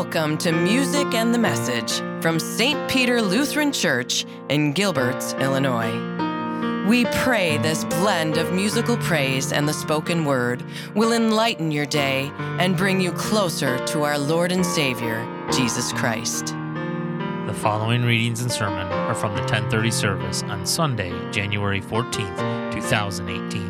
Welcome to Music and the Message from St. Peter Lutheran Church in Gilbert, Illinois. We pray this blend of musical praise and the spoken word will enlighten your day and bring you closer to our Lord and Savior, Jesus Christ. The following readings and sermon are from the 10:30 service on Sunday, January 14th, 2018.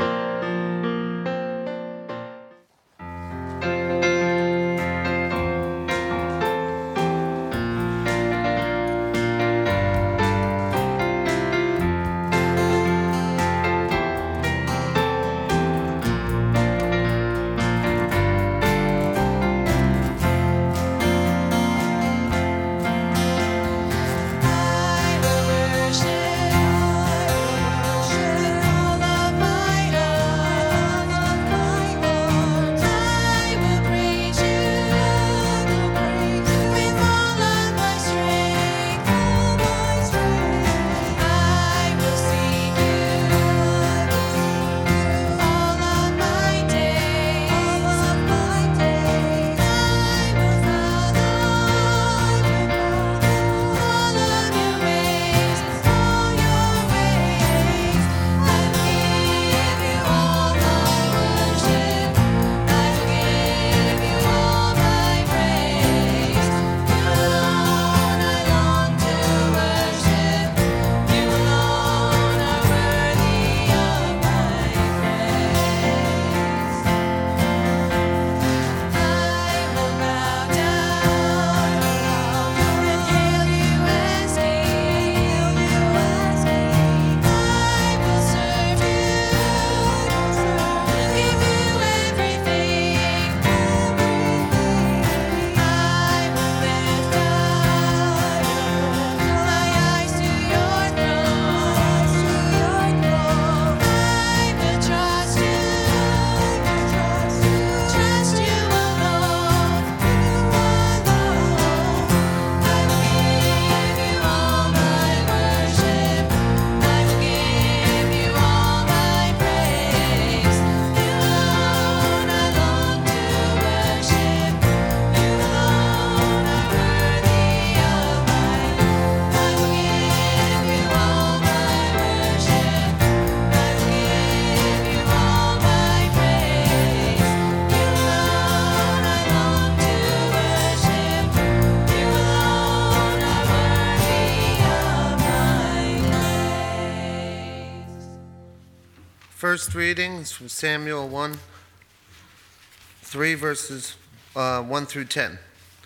First reading is from Samuel 1:3, verses 1 through 10.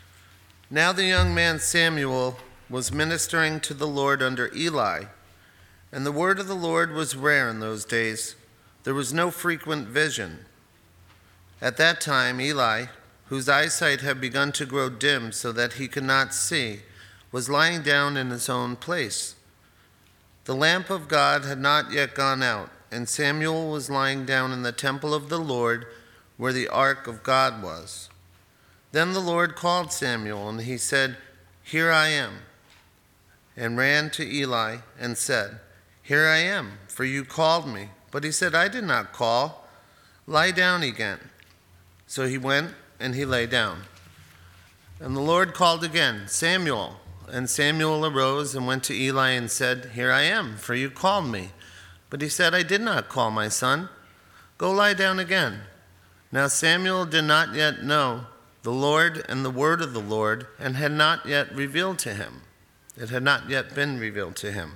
Now the young man Samuel was ministering to the Lord under Eli, and the word of the Lord was rare in those days. There was no frequent vision. At that time, Eli, whose eyesight had begun to grow dim so that he could not see, was lying down in his own place. The lamp of God had not yet gone out, and Samuel was lying down in the temple of the Lord where the ark of God was. Then the Lord called Samuel, and he said, "Here I am," and ran to Eli and said, "Here I am, for you called me." But he said, "I did not call. Lie down again." So he went and he lay down. And the Lord called again, "Samuel." And Samuel arose and went to Eli and said, "Here I am, for you called me." But he said, "I did not call, my son. Go lie down again." Now Samuel did not yet know the Lord and the word of the Lord, and had not yet revealed to him. It had not yet been revealed to him.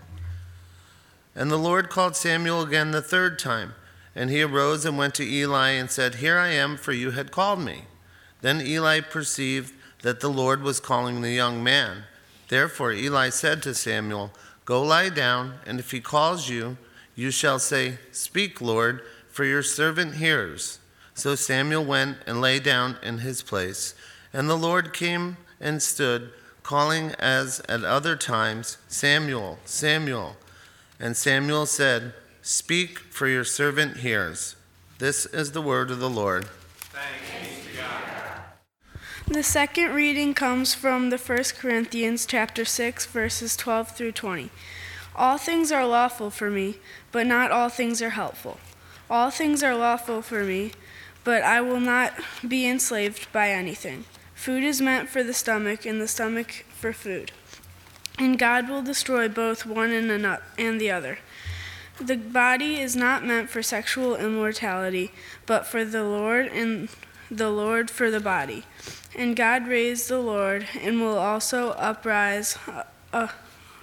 And the Lord called Samuel again the third time, and he arose and went to Eli and said, "Here I am, for you had called me." Then Eli perceived that the Lord was calling the young man. Therefore Eli said to Samuel, "Go lie down, and if he calls you, you shall say, 'Speak, Lord, for your servant hears.'" So Samuel went and lay down in his place. And the Lord came and stood, calling as at other times, "Samuel, Samuel." And Samuel said, "Speak, for your servant hears." This is the word of the Lord. Thanks be to God. The second reading comes from the 1 Corinthians chapter 6, verses 12 through 20. All things are lawful for me, but not all things are helpful. All things are lawful for me, but I will not be enslaved by anything. Food is meant for the stomach, and the stomach for food. And God will destroy both one and the other. The body is not meant for sexual immorality, but for the Lord, and the Lord for the body. And God raised the Lord, and will also arise up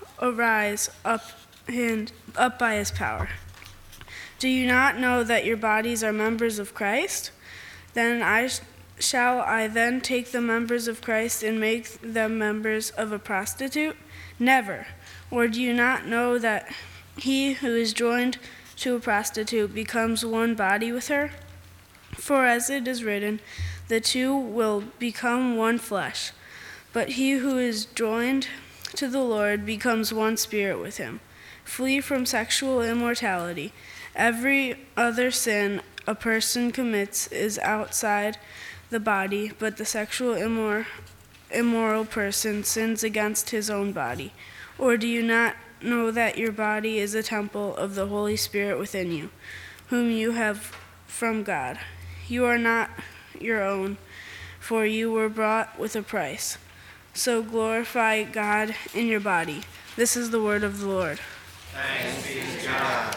by his power. Do you not know that your bodies are members of Christ? Then shall I then take the members of Christ and make them members of a prostitute? Never. Or do you not know that he who is joined to a prostitute becomes one body with her? For as it is written, the two will become one flesh. But he who is joined to the Lord becomes one spirit with him. Flee from sexual immorality. Every other sin a person commits is outside the body, but the sexual immoral person sins against his own body. Or do you not know that your body is a temple of the Holy Spirit within you, whom you have from God? You are not your own, for you were bought with a price. So glorify God in your body. This is the word of the Lord. Thanks be to God.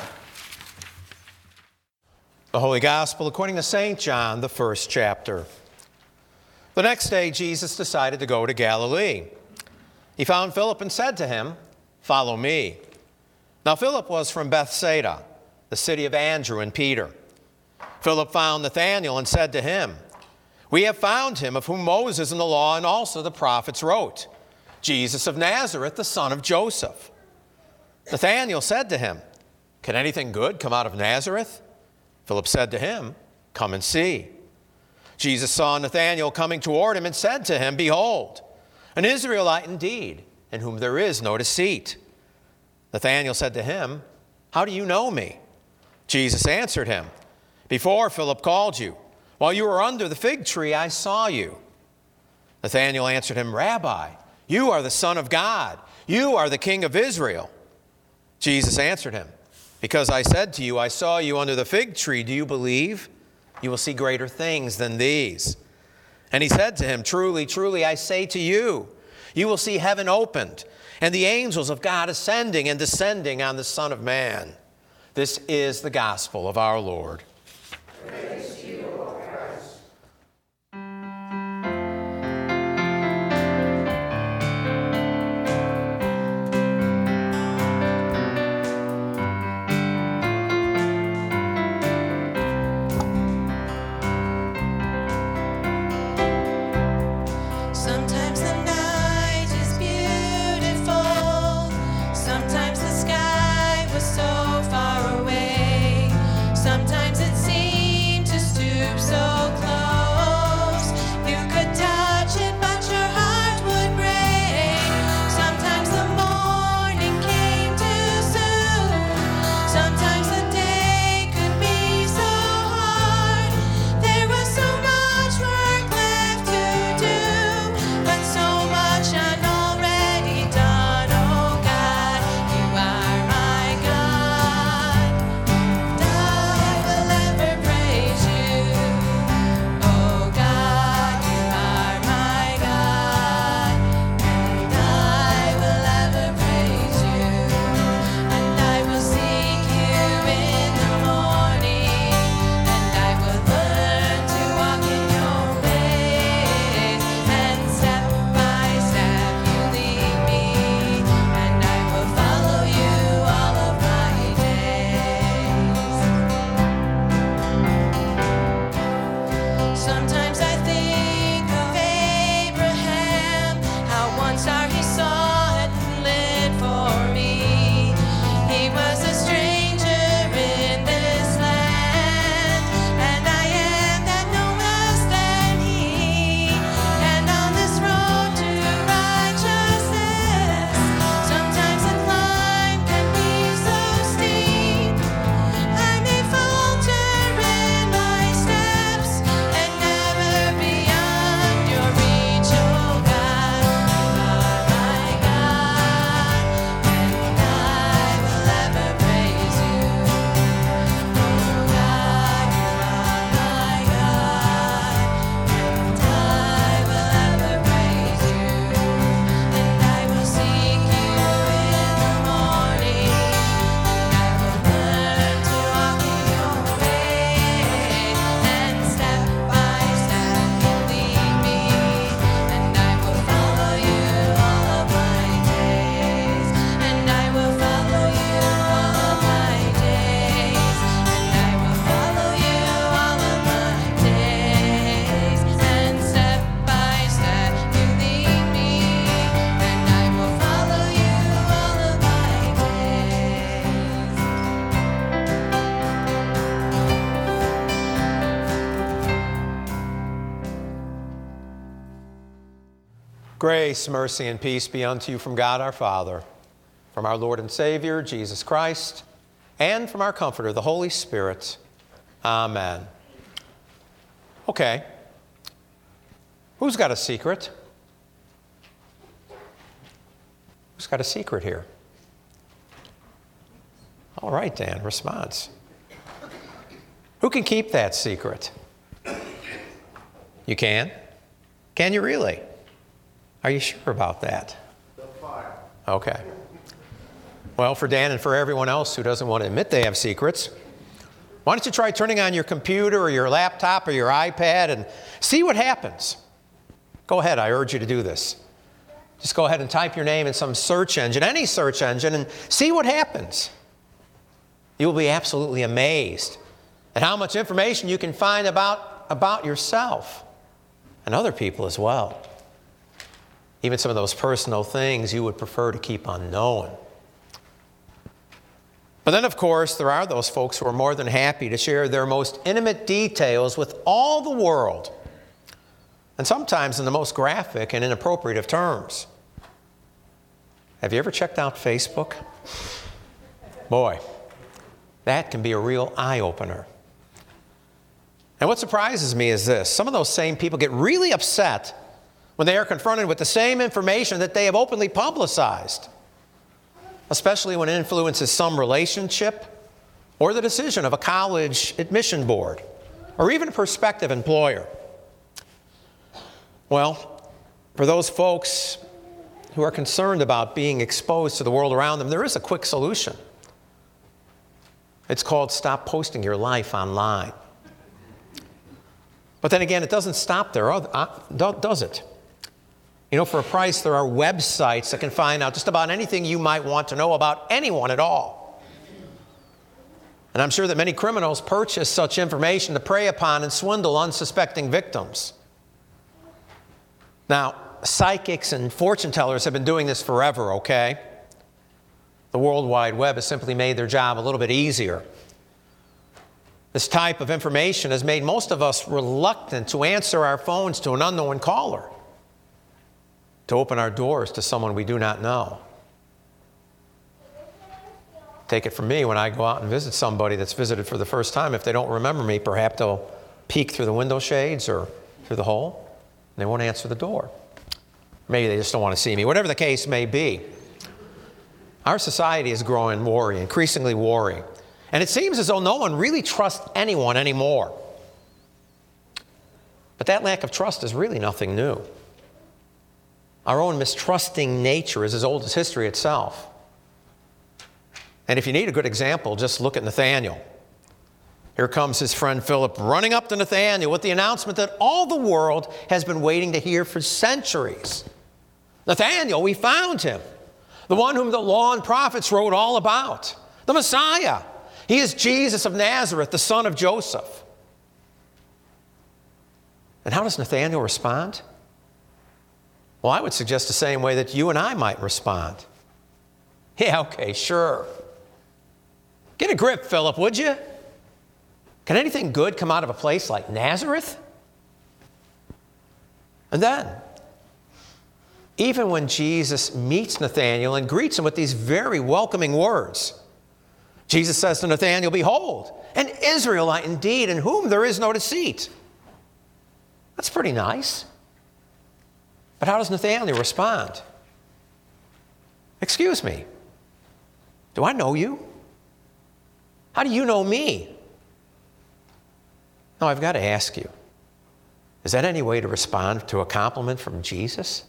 The Holy Gospel according to St. John, the first chapter. The next day, Jesus decided to go to Galilee. He found Philip and said to him, "Follow me." Now Philip was from Bethsaida, the city of Andrew and Peter. Philip found Nathanael and said to him, "We have found him of whom Moses in the law and also the prophets wrote, Jesus of Nazareth, the son of Joseph." Nathanael said to him, "Can anything good come out of Nazareth?" Philip said to him, "Come and see." Jesus saw Nathanael coming toward him and said to him, "Behold, an Israelite indeed, in whom there is no deceit." Nathanael said to him, "How do you know me?" Jesus answered him, "Before Philip called you, while you were under the fig tree, I saw you." Nathanael answered him, "Rabbi, you are the Son of God. You are the King of Israel." Jesus answered him, "Because I said to you, I saw you under the fig tree, do you believe? You will see greater things than these." And he said to him, "Truly, truly, I say to you, you will see heaven opened, and the angels of God ascending and descending on the Son of Man." This is the gospel of our Lord. Praise to you, O Christ. Sometimes the night is beautiful. Sometimes the sky was so far away. Sometimes it seemed to Grace, mercy, and peace be unto you from God our Father, from our Lord and Savior, Jesus Christ, and from our Comforter, the Holy Spirit. Amen. Okay. Who's got a secret? Who's got a secret here? All right, Dan, response. Who can keep that secret? You can? Can you really? Are you sure about that? Okay. Well, for Dan and for everyone else who doesn't want to admit they have secrets, why don't you try turning on your computer or your laptop or your iPad and see what happens? Go ahead, I urge you to do this. Just go ahead and type your name in some search engine, any search engine, and see what happens. You will be absolutely amazed at how much information you can find about yourself and other people as well. Even some of those personal things you would prefer to keep unknown. But then, of course, there are those folks who are more than happy to share their most intimate details with all the world, and sometimes in the most graphic and inappropriate of terms. Have you ever checked out Facebook? Boy, that can be a real eye-opener. And what surprises me is this. Some of those same people get really upset when they are confronted with the same information that they have openly publicized, especially when it influences some relationship or the decision of a college admission board or even a prospective employer. Well, for those folks who are concerned about being exposed to the world around them, there is a quick solution. It's called stop posting your life online. But then again, it doesn't stop there, does it? You know, for a price, there are websites that can find out just about anything you might want to know about anyone at all. And I'm sure that many criminals purchase such information to prey upon and swindle unsuspecting victims. Now, psychics and fortune tellers have been doing this forever, okay? The World Wide Web has simply made their job a little bit easier. This type of information has made most of us reluctant to answer our phones to an unknown caller, to open our doors to someone we do not know. Take it from me, when I go out and visit somebody that's visited for the first time, if they don't remember me, perhaps they'll peek through the window shades or through the hole, and they won't answer the door. Maybe they just don't want to see me. Whatever the case may be, our society is growing wary, increasingly wary. And it seems as though no one really trusts anyone anymore. But that lack of trust is really nothing new. Our own mistrusting nature is as old as history itself. And if you need a good example, just look at Nathanael. Here comes his friend Philip running up to Nathanael with the announcement that all the world has been waiting to hear for centuries. Nathanael, we found him, the one whom the law and prophets wrote all about, the Messiah. He is Jesus of Nazareth, the son of Joseph. And how does Nathanael respond? Well, I would suggest the same way that you and I might respond. Yeah, okay, sure. Get a grip, Philip, would you? Can anything good come out of a place like Nazareth? And then, even when Jesus meets Nathanael and greets him with these very welcoming words, Jesus says to Nathanael, "Behold, an Israelite indeed, in whom there is no deceit." That's pretty nice. But how does Nathanael respond? "Excuse me, do I know you? How do you know me?" Now, I've got to ask you, is that any way to respond to a compliment from Jesus?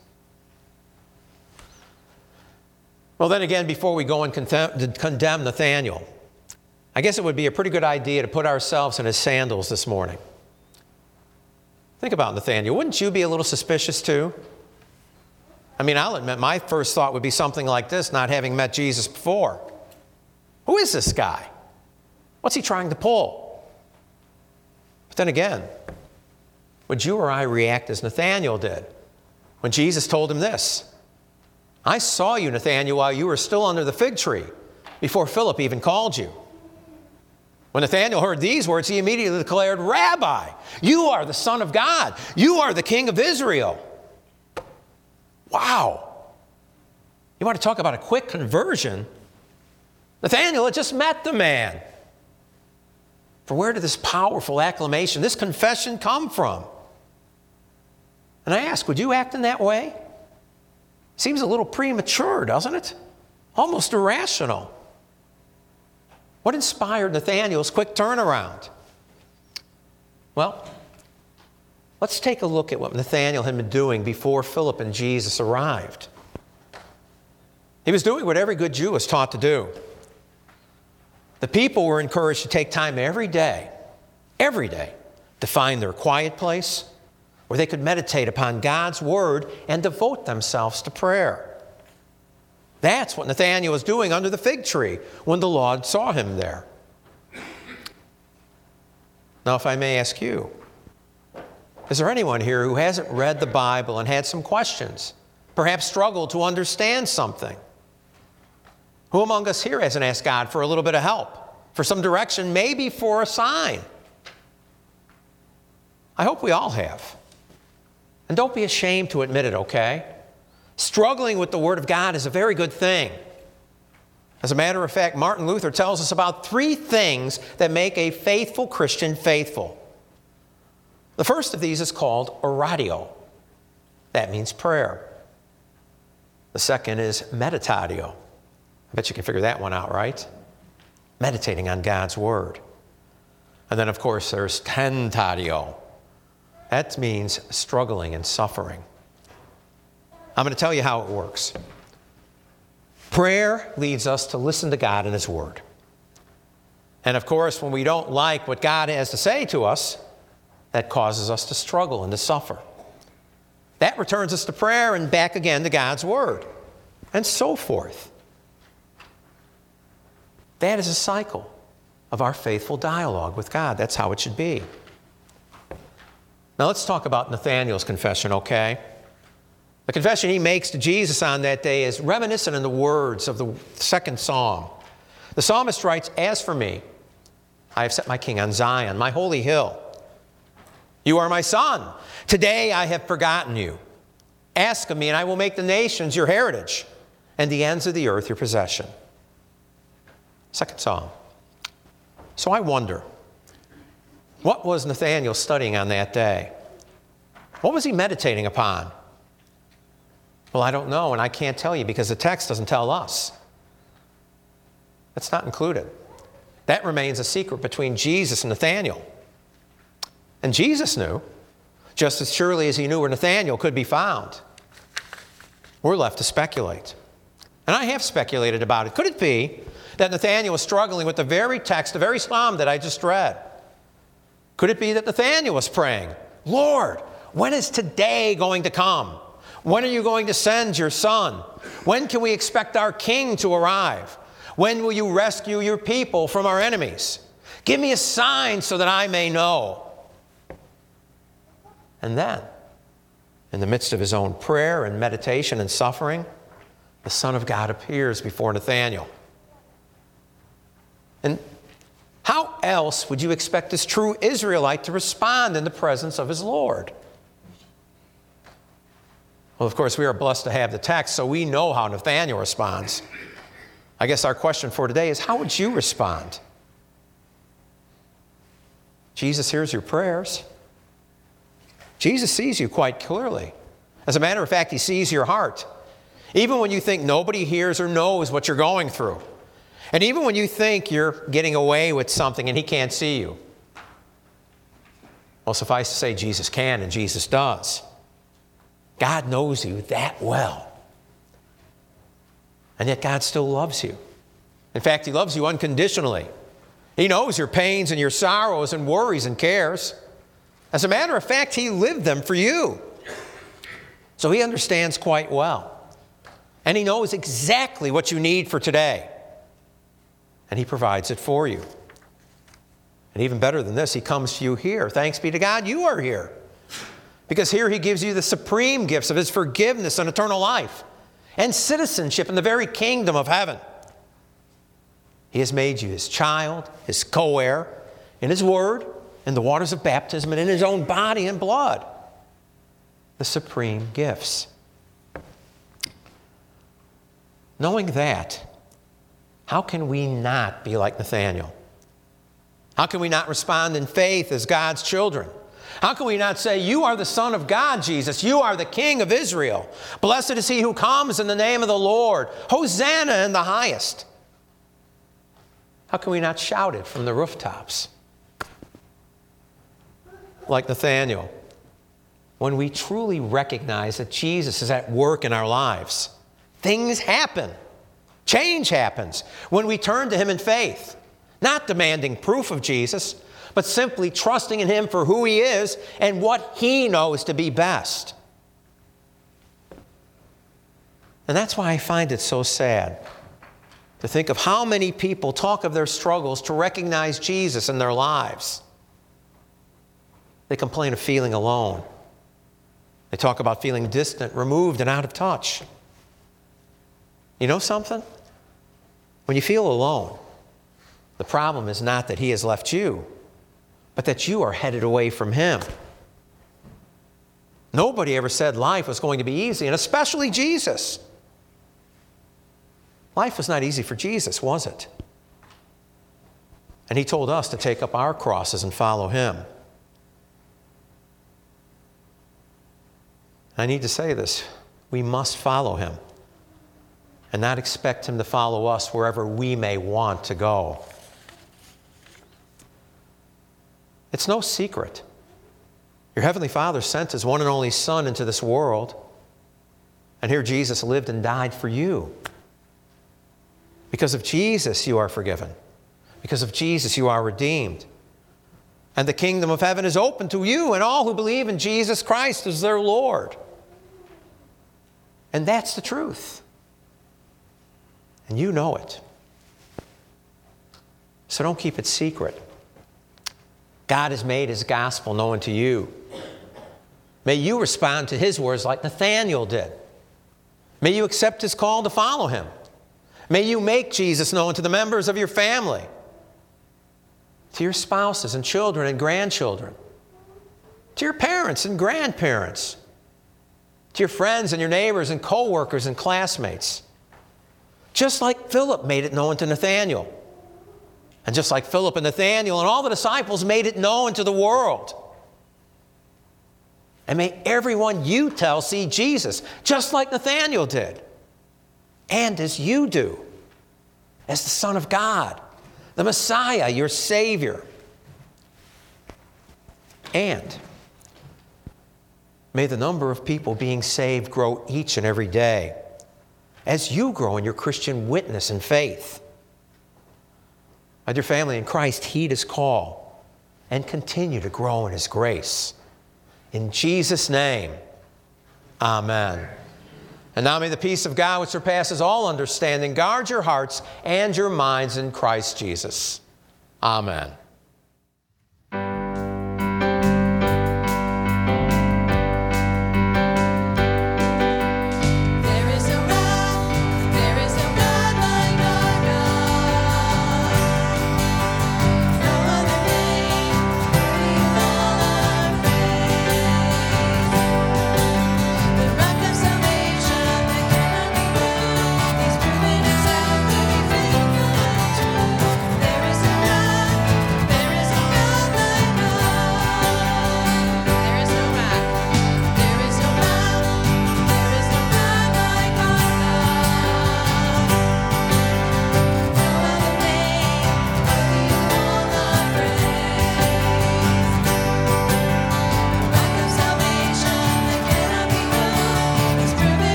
Well, then again, before we go and condemn Nathanael, I guess it would be a pretty good idea to put ourselves in his sandals this morning. Think about Nathanael. Wouldn't you be a little suspicious too? I mean, I'll admit my first thought would be something like this, not having met Jesus before. Who is this guy? What's he trying to pull? But then again, would you or I react as Nathanael did when Jesus told him this? "I saw you, Nathanael, while you were still under the fig tree, before Philip even called you." When Nathanael heard these words, he immediately declared, "Rabbi, you are the Son of God. You are the King of Israel." Wow. You want to talk about a quick conversion? Nathanael had just met the man. For where did this powerful acclamation, this confession come from? And I ask, would you act in that way? Seems a little premature, doesn't it? Almost irrational. What inspired Nathanael's quick turnaround? Well, let's take a look at what Nathanael had been doing before Philip and Jesus arrived. He was doing what every good Jew was taught to do. The people were encouraged to take time every day, to find their quiet place where they could meditate upon God's Word and devote themselves to prayer. That's what Nathanael was doing under the fig tree when the Lord saw him there. Now, if I may ask you, is there anyone here who hasn't read the Bible and had some questions, perhaps struggled to understand something? Who among us here hasn't asked God for a little bit of help, for some direction, maybe for a sign? I hope we all have. And don't be ashamed to admit it, okay? Struggling with the Word of God is a very good thing. As a matter of fact, Martin Luther tells us about 3 things that make a faithful Christian faithful. The first of these is called oratio. That means prayer. The second is meditatio. I bet you can figure that one out, right? Meditating on God's Word. And then, of course, there's tentatio. That means struggling and suffering. I'm going to tell you how it works. Prayer leads us to listen to God and His Word. And of course, when we don't like what God has to say to us, that causes us to struggle and to suffer. That returns us to prayer and back again to God's Word, and so forth. That is a cycle of our faithful dialogue with God. That's how it should be. Now let's talk about Nathanael's confession, okay? The confession he makes to Jesus on that day is reminiscent in the words of the 2nd Psalm. The psalmist writes, "As for me, I have set my king on Zion, my holy hill. You are my son. Today I have forgotten you. Ask of me, and I will make the nations your heritage, and the ends of the earth your possession." 2nd Psalm. So I wonder, what was Nathanael studying on that day? What was he meditating upon? Well, I don't know, and I can't tell you because the text doesn't tell us. That's not included. That remains a secret between Jesus and Nathanael. And Jesus knew, just as surely as he knew where Nathanael could be found. We're left to speculate. And I have speculated about it. Could it be that Nathanael was struggling with the very text, the very psalm that I just read? Could it be that Nathanael was praying, "Lord, when is today going to come? When are you going to send your son? When can we expect our king to arrive? When will you rescue your people from our enemies? Give me a sign so that I may know." And then, in the midst of his own prayer and meditation and suffering, the Son of God appears before Nathanael. And how else would you expect this true Israelite to respond in the presence of his Lord? Well, of course, we are blessed to have the text, so we know how Nathanael responds. I guess our question for today is, how would you respond? Jesus hears your prayers. Jesus sees you quite clearly. As a matter of fact, He sees your heart. Even when you think nobody hears or knows what you're going through. And even when you think you're getting away with something and He can't see you. Well, suffice to say, Jesus can and Jesus does. God knows you that well. And yet God still loves you. In fact, He loves you unconditionally. He knows your pains and your sorrows and worries and cares. As a matter of fact, He lived them for you. So He understands quite well. And He knows exactly what you need for today. And He provides it for you. And even better than this, He comes to you here. Thanks be to God, you are here. Because here He gives you the supreme gifts of His forgiveness and eternal life and citizenship in the very kingdom of heaven. He has made you His child, His co-heir, in His Word, in the waters of baptism, and in His own body and blood. The supreme gifts. Knowing that, how can we not be like Nathanael? How can we not respond in faith as God's children? How can we not say, you are the Son of God, Jesus. You are the King of Israel. Blessed is he who comes in the name of the Lord. Hosanna in the highest. How can we not shout it from the rooftops? Like Nathanael, when we truly recognize that Jesus is at work in our lives, things happen. Change happens when we turn to him in faith, not demanding proof of Jesus, but simply trusting in him for who he is and what he knows to be best. And that's why I find it so sad to think of how many people talk of their struggles to recognize Jesus in their lives. They complain of feeling alone. They talk about feeling distant, removed, and out of touch. You know something? When you feel alone, the problem is not that he has left you, but that you are headed away from him. Nobody ever said life was going to be easy, and especially Jesus. Life was not easy for Jesus, was it? And he told us to take up our crosses and follow him. I need to say this. We must follow him and not expect him to follow us wherever we may want to go. It's no secret. Your Heavenly Father sent his one and only Son into this world, and here Jesus lived and died for you. Because of Jesus, you are forgiven. Because of Jesus, you are redeemed. And the kingdom of heaven is open to you and all who believe in Jesus Christ as their Lord. And that's the truth. And you know it. So don't keep it secret. God has made his gospel known to you. May you respond to his words like Nathanael did. May you accept his call to follow him. May you make Jesus known to the members of your family, to your spouses and children and grandchildren, to your parents and grandparents, to your friends and your neighbors and co-workers and classmates. Just like Philip made it known to Nathanael. And just like Philip and Nathanael and all the disciples made it known to the world. And may everyone you tell see Jesus, just like Nathanael did. And as you do, as the Son of God, the Messiah, your Savior. And may the number of people being saved grow each and every day as you grow in your Christian witness and faith. My dear family in Christ, heed his call and continue to grow in his grace. In Jesus' name, amen. And now may the peace of God, which surpasses all understanding, guard your hearts and your minds in Christ Jesus. Amen.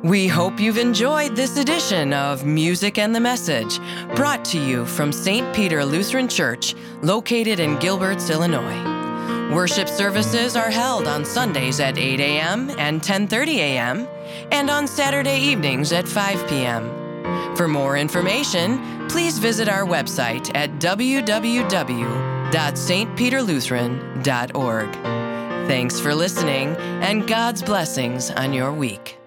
We hope you've enjoyed this edition of Music and the Message, brought to you from St. Peter Lutheran Church, located in Gilberts, Illinois. Worship services are held on Sundays at 8 a.m. and 10:30 a.m., and on Saturday evenings at 5 p.m. For more information, please visit our website at www.stpeterlutheran.org. Thanks for listening, and God's blessings on your week.